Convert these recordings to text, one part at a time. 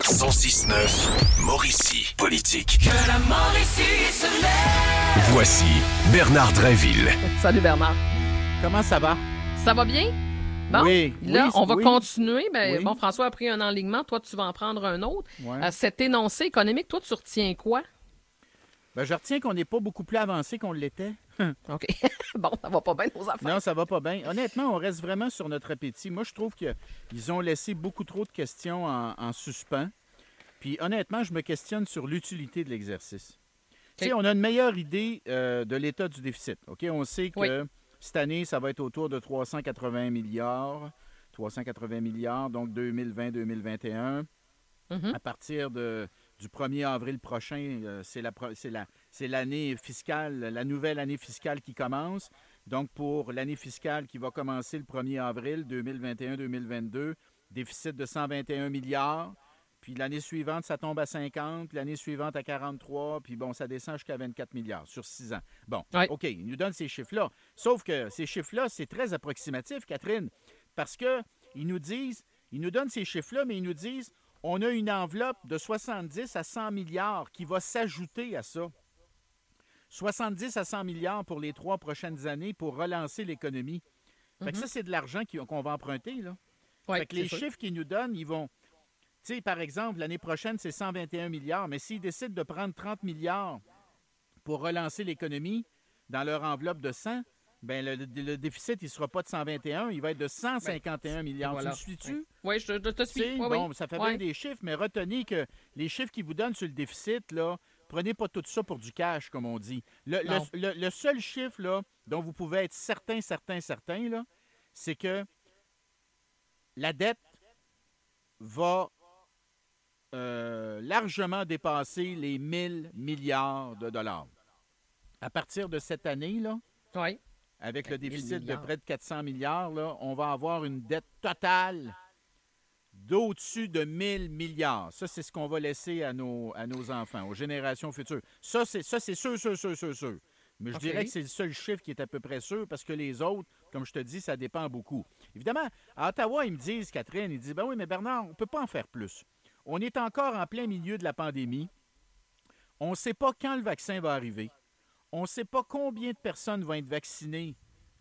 106.9 Mauricie Politique. Que la Mauricie se lève. Voici Bernard Drinville. Salut Bernard. Comment ça va? Ça va bien? Bon, Oui, là, oui, on va oui. continuer. Ben, Oui. Bon, François a pris un enlignement. Toi, tu vas en prendre un autre. Ouais. Cet énoncé économique, toi, tu retiens quoi? Ben, je retiens qu'on n'est pas beaucoup plus avancé qu'on l'était. OK. Bon, ça va pas bien, nos affaires. Non, ça va pas bien. Honnêtement, on reste vraiment sur notre appétit. Moi, je trouve qu'ils ont laissé beaucoup trop de questions en suspens. Puis, honnêtement, je me questionne sur l'utilité de l'exercice. Tu sais, on a une meilleure idée de l'état du déficit. OK? On sait que Oui. cette année, ça va être autour de 380 milliards. 380 milliards, donc 2020-2021. Mhm. À partir du 1er avril prochain, c'est l'année fiscale, la nouvelle année fiscale qui commence. Donc, pour l'année fiscale qui va commencer le 1er avril 2021-2022, déficit de 121 milliards. Puis l'année suivante, ça tombe à 50, puis l'année suivante à 43, puis bon, ça descend jusqu'à 24 milliards sur 6 ans. Bon, Ouais. OK, ils nous donnent ces chiffres-là. Sauf que ces chiffres-là, c'est très approximatif, Catherine, parce que ils nous donnent ces chiffres-là, mais ils nous disent on a une enveloppe de 70 à 100 milliards qui va s'ajouter à ça. 70 à 100 milliards pour les 3 prochaines années pour relancer l'économie. Fait que ça, c'est de l'argent qu'on va emprunter, là. Ouais, Fait que les c'est sûr. chiffres qu'ils nous donnent, ils vont... Tu sais, par exemple, l'année prochaine, c'est 121 milliards, mais s'ils décident de prendre 30 milliards pour relancer l'économie dans leur enveloppe de 100, bien, le déficit, il ne sera pas de 121, il va être de 151 milliards. Voilà. Tu me suis-tu? Oui, je te Tu suis. sais, Oui, bon, oui. ça fait Ouais. bien des chiffres, mais retenez que les chiffres qu'ils vous donnent sur le déficit, là, prenez pas tout ça pour du cash, comme on dit. Non. Le seul chiffre là, dont vous pouvez être certain, là, c'est que la dette va largement dépasser les 1000 milliards de dollars. À partir de cette année, là, Oui. avec le 1000 déficit de milliards. près de 400 milliards, là, on va avoir une dette totale d'au-dessus de 1000 milliards. Ça, c'est ce qu'on va laisser à nos enfants, aux générations futures. Ça, c'est sûr. Mais je OK. dirais que c'est le seul chiffre qui est à peu près sûr parce que les autres, comme je te dis, ça dépend beaucoup. Évidemment, à Ottawa, ils me disent, Catherine, ils disent, ben oui, mais Bernard, on ne peut pas en faire plus. On est encore en plein milieu de la pandémie. On ne sait pas quand le vaccin va arriver. On ne sait pas combien de personnes vont être vaccinées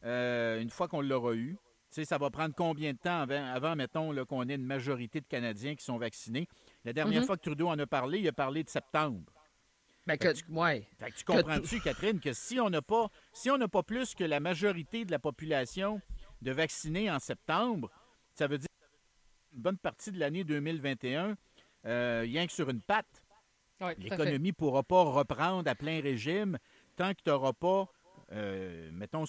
une fois qu'on l'aura eu. Tu sais, ça va prendre combien de temps avant mettons, là, qu'on ait une majorité de Canadiens qui sont vaccinés. La dernière fois que Trudeau en a parlé, il a parlé de septembre. Ben, ouais. Fait que tu comprends-tu, Catherine, que si on n'a pas plus que la majorité de la population de vaccinés en septembre, ça veut dire une bonne partie de l'année 2021, rien que sur une patte. Ouais, tout à fait. L'économie ne pourra pas reprendre à plein régime tant que tu n'auras pas, mettons,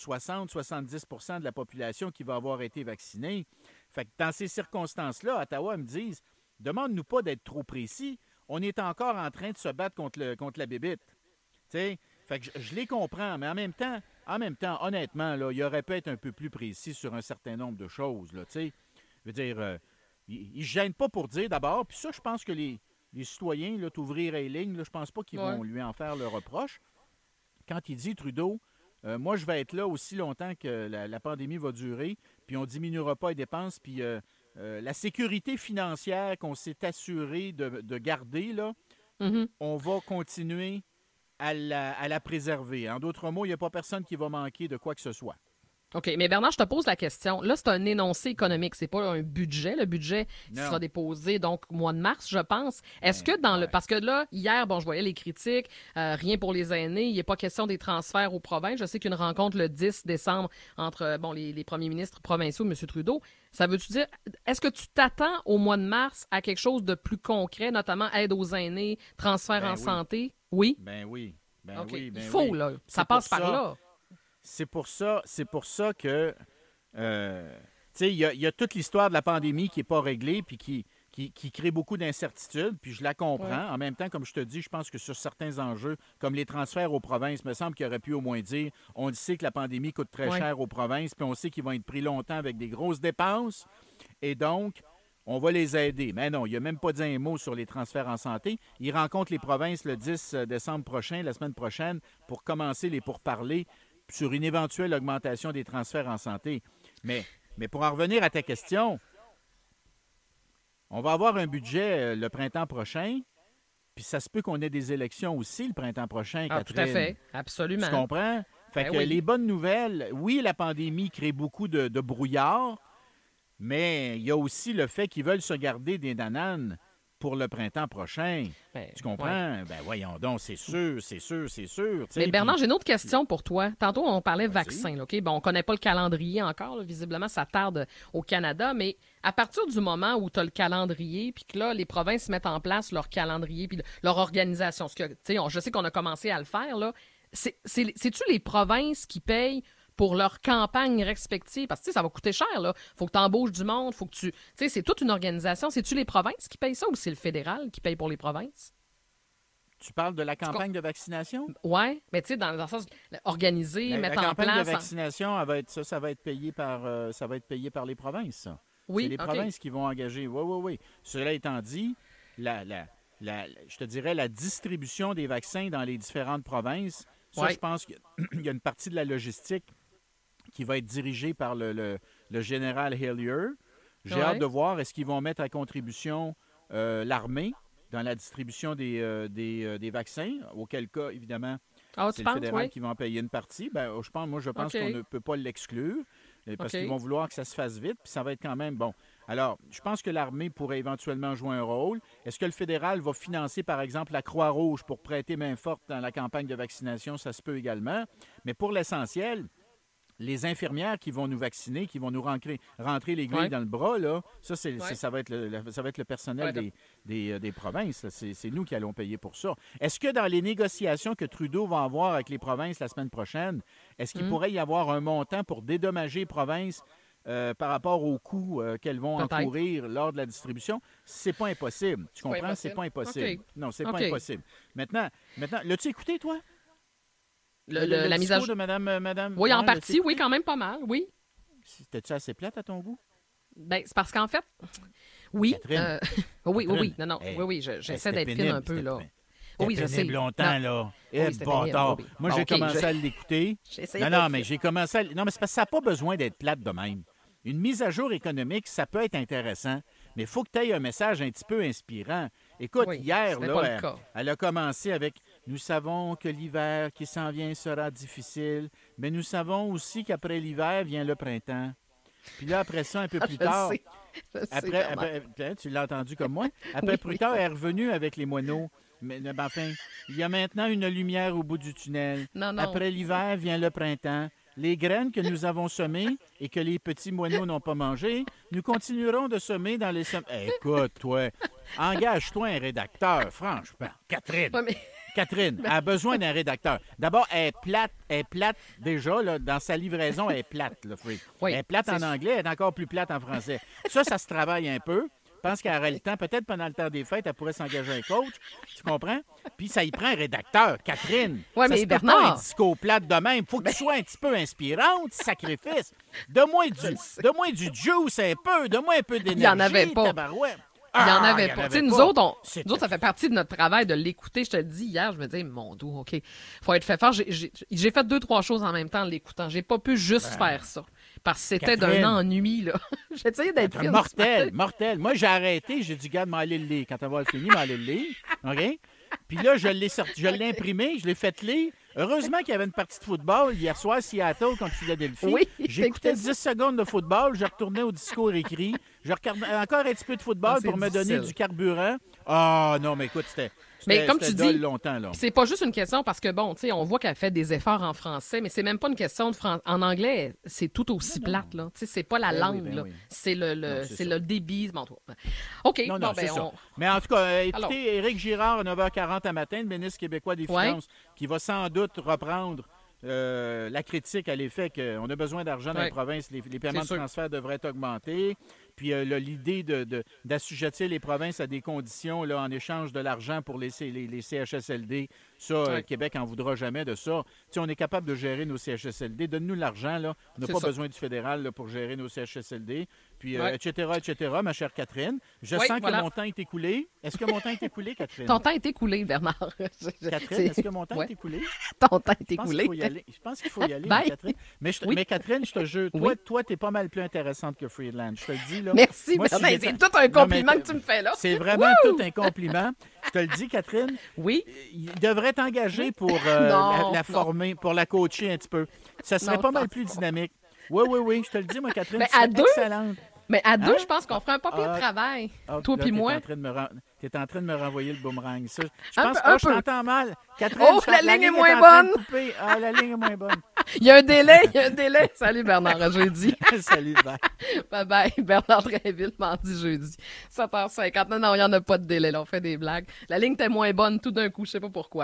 60-70 de la population qui va avoir été vaccinée. Fait que dans ces circonstances-là, Ottawa me disent, demande-nous pas d'être trop précis. On est encore en train de se battre contre la bébite. T'sais? Fait que je les comprends, mais en même temps, honnêtement, là, il aurait pu être un peu plus précis sur un certain nombre de choses. Là, je veux dire, ils ne se gênent pas pour dire d'abord, puis ça, je pense que les citoyens, là, t'ouvrir les lignes, là, je pense pas qu'ils vont lui en faire le reproche. Quand il dit, Trudeau, moi, je vais être là aussi longtemps que la pandémie va durer, puis on ne diminuera pas les dépenses, puis la sécurité financière qu'on s'est assuré de garder, là, on va continuer à la préserver. En d'autres mots, il n'y a pas personne qui va manquer de quoi que ce soit. OK, mais Bernard, je te pose la question. Là, c'est un énoncé économique, c'est pas un budget. Le budget sera déposé donc au mois de mars, je pense. Est-ce que parce que là, hier, bon, je voyais les critiques, rien pour les aînés, il n'est pas question des transferts aux provinces. Je sais qu'une rencontre le 10 décembre entre les premiers ministres provinciaux, M. Trudeau, ça veut-tu dire, est-ce que tu t'attends au mois de mars à quelque chose de plus concret, notamment aide aux aînés, transfert en santé? Oui? Ben oui. OK. Oui, Il faut, là. Ça passe par là. C'est pour ça que, tu sais, il y a toute l'histoire de la pandémie qui n'est pas réglée puis qui crée beaucoup d'incertitudes, puis je la comprends. Ouais. En même temps, comme je te dis, je pense que sur certains enjeux, comme les transferts aux provinces, il me semble qu'il aurait pu au moins dire, on sait que la pandémie coûte très cher aux provinces, puis on sait qu'ils vont être pris longtemps avec des grosses dépenses, et donc, on va les aider. Mais non, il n'a même pas dit un mot sur les transferts en santé. Il rencontre les provinces le 10 décembre prochain, la semaine prochaine, pour commencer les pourparlers sur une éventuelle augmentation des transferts en santé. Mais pour en revenir à ta question, on va avoir un budget le printemps prochain, puis ça se peut qu'on ait des élections aussi le printemps prochain, Ah, Catherine. tout à fait. Absolument. Tu comprends? Fait Ben que oui. les bonnes nouvelles, oui, la pandémie crée beaucoup de brouillard, mais il y a aussi le fait qu'ils veulent se garder des nananes pour le printemps prochain. Ben, Tu comprends? ouais. Ben voyons donc, c'est sûr. Tu sais, Mais Bernard, puis- j'ai une autre question pour toi. Tantôt, on parlait Vas-y. vaccin. Là, OK? Bon, on ne connaît pas le calendrier encore. Là. Visiblement, ça tarde au Canada. Mais à partir du moment où tu as le calendrier, puis que là, les provinces mettent en place leur calendrier, puis leur organisation, ce que, tu sais, je sais qu'on a commencé à le faire, là. C'est-tu les provinces qui payent pour leur campagne respective? Parce que, tu sais, ça va coûter cher, là. Faut que tu embauches du monde, faut que tu... Tu sais, c'est toute une organisation. C'est-tu les provinces qui payent ça ou c'est le fédéral qui paye pour les provinces? Tu parles de la campagne de vaccination? Oui, mais tu sais, dans le sens organisé, La mettre en campagne de place... vaccination, ça va être payé par les provinces, ça. Oui, C'est les OK. provinces qui vont engager. Oui, oui, oui. Cela étant dit, je te dirais la distribution des vaccins dans les différentes provinces, ça, Ouais. je pense qu'il y a une partie de la logistique qui va être dirigée par le général Hillier. J'ai Ouais. hâte de voir, est-ce qu'ils vont mettre à contribution l'armée dans la distribution des vaccins, auquel cas, évidemment, Ah, c'est tu le penses, fédéral oui? qui va en payer une partie. Ben, je pense OK. qu'on ne peut pas l'exclure parce OK. qu'ils vont vouloir que ça se fasse vite, puis ça va être quand même bon. Alors, je pense que l'armée pourrait éventuellement jouer un rôle. Est-ce que le fédéral va financer, par exemple, la Croix-Rouge pour prêter main forte dans la campagne de vaccination? Ça se peut également. Mais pour l'essentiel, les infirmières qui vont nous vacciner, qui vont nous rentrer l'aiguille Ouais. dans le bras, là, ça, Ouais. ça va être le personnel Ouais, des provinces. Là. C'est nous qui allons payer pour ça. Est-ce que dans les négociations que Trudeau va avoir avec les provinces la semaine prochaine, est-ce qu'il pourrait y avoir un montant pour dédommager les provinces par rapport aux coûts qu'elles vont Peut-être. encourir lors de la distribution? C'est pas impossible. Tu pas comprends? impossible. C'est pas impossible. OK. Non, c'est OK. pas impossible. Maintenant, l'as-tu écouté, toi? La mise à discours jour. de Madame... Oui, en Ouais, partie, l'as-tu oui, écouté? quand même pas mal, oui. C'était-tu assez plate à ton goût? Ben, c'est parce qu'en fait, oui. Catherine. Oui, oui, oui. Catherine, Non, non. hey, Oui, oui, j'essaie d'être fine un peu, là. Oui, je sais. pénible longtemps, Non. là. Oui, Eh, c'était bâtard. pénible, oui. Moi, Bon, j'ai OK, commencé je- à l'écouter. J'essaie Non, d'être non, mais fine. j'ai commencé à... Non, mais c'est parce que ça n'a pas besoin d'être plate de même. Une mise à jour économique, ça peut être intéressant, mais il faut que tu aies un message un petit peu inspirant. Écoute, Oui, hier, ce n'est là, pas le cas. elle a commencé avec « Nous savons que l'hiver qui s'en vient sera difficile, mais nous savons aussi qu'après l'hiver vient le printemps. » Puis là, après ça, un peu plus Je le tard... sais. Je le sais, Après, Bernard. tu l'as entendu comme moi. Après, Oui, plus oui. tard, elle est revenue avec les moineaux. Mais enfin, il y a maintenant une lumière au bout du tunnel. Non, non. Après l'hiver vient le printemps. Les graines que nous avons semées et que les petits moineaux n'ont pas mangées, nous continuerons de semer dans les... Écoute, toi, engage-toi un rédacteur, franchement. Catherine, Ouais, mais- Catherine a besoin d'un rédacteur. D'abord, elle est plate déjà, là, dans sa livraison, elle est plate, là, Freak. Oui, Elle est plate en c'est- anglais, elle est encore plus plate en français. Ça se travaille un peu. Je pense qu'elle aurait le temps, peut-être pendant le temps des fêtes, elle pourrait s'engager un coach, tu comprends? Puis ça y prend un rédacteur, Catherine. Ouais, ça mais se peut Bernard- pas un discours plate de même. Faut que tu sois un petit peu inspirante, sacrifice. Donne-moi du juice un peu, donne-moi un peu d'énergie. Il y en avait pas. tabarouette. Il n'y en Ah, avait il y pas. en Tu sais, avait nous pas. autres, C'était- nous autres, ça fait partie de notre travail de l'écouter. Je te le dis hier, je me disais, mon Dieu, OK, faut être fait fort. J'ai fait 2-3 choses en même temps en l'écoutant. J'ai pas pu juste faire ça. Parce que c'était Catherine. d'un ennui, là. J'ai essayé d'être fine. Mortel. Moi, j'ai arrêté. J'ai dit, garde, m'aller le lire. Quand elle va avoir fini, m'aller le lire. OK? Puis là, je l'ai imprimé, je l'ai fait lire. Heureusement qu'il y avait une partie de football hier soir à Seattle contre Philadelphie. Oui, J'écoutais t'écoutais 10 secondes de football, je retournais au discours écrit. Je regardais encore un petit peu de football Ah, c'est pour me donner difficile. du carburant. Ah non, mais écoute, c'était Mais comme tu c'était dis, longtemps, là. Puis c'est pas juste une question parce que, bon, tu sais, on voit qu'elle fait des efforts en français, mais c'est même pas une question de français. En anglais, c'est tout aussi plate, là. Tu sais, c'est pas la Ben oui, langue, ben là. oui. C'est le, Non, c'est c'est ça. le débit. Bon, toi. OK, Non, bon, non, c'est ben, ça. Mais en tout cas, écoutez, Alors. Éric Girard, à 9h40 à matin, le ministre québécois des Ouais. Finances, qui va sans doute reprendre la critique à l'effet qu'on a besoin d'argent dans Ouais. les provinces, les paiements C'est de sûr. transfert devraient être augmentés. Puis l'idée d'assujettir les provinces à des conditions là, en échange de l'argent pour les CHSLD, ça, Ouais. Québec n'en voudra jamais de ça. Tu sais, on est capable de gérer nos CHSLD. Donne-nous l'argent, là. On n'a C'est pas ça. besoin du fédéral là, pour gérer nos CHSLD. puis Ouais. etc., ma chère Catherine. Je Oui, sens voilà. que mon temps est écoulé. Est-ce que mon temps est écoulé, Catherine? Ton temps est écoulé, Bernard. Catherine, est-ce que mon temps Ouais. est écoulé? Ton temps est Je pense qu'il écoulé. faut y aller. Je pense qu'il faut y aller, Bye. Catherine. Mais, Oui. mais Catherine, je te jure, Oui. toi, t'es pas mal plus intéressante que Friedland. Je te le dis, là. Merci, Moi, si Bernard. j'étais- C'est tout un Non, mais compliment que tu me fais là. C'est vraiment Wouh! tout un compliment. Je te le dis, Catherine. Oui. Il devrait t'engager pour Non, la non. former, pour la coacher un petit peu. Ça serait Non, pas je mal pense plus dynamique. Oui, je te le dis, moi, Catherine, Ben, tu serais à deux? excellente. Mais à deux, Hein? je pense qu'on ferait un pas pire Ah, travail. Ah, Toi là, puis t'es moi. en train de me renvoyer le boomerang. Ça, je Un pense peu, un je peu. t'entends mal. Catherine, Oh, la ligne est moins en train de bonne. couper. Ah, la ligne est moins bonne. Il y a un délai. Salut, Bernard, à jeudi. Salut, bye. Bye-bye. Bernard Drinville, mardi, jeudi. 7h50. Non, il n'y en a pas de délai, là. On fait des blagues. La ligne était moins bonne tout d'un coup. Je sais pas pourquoi.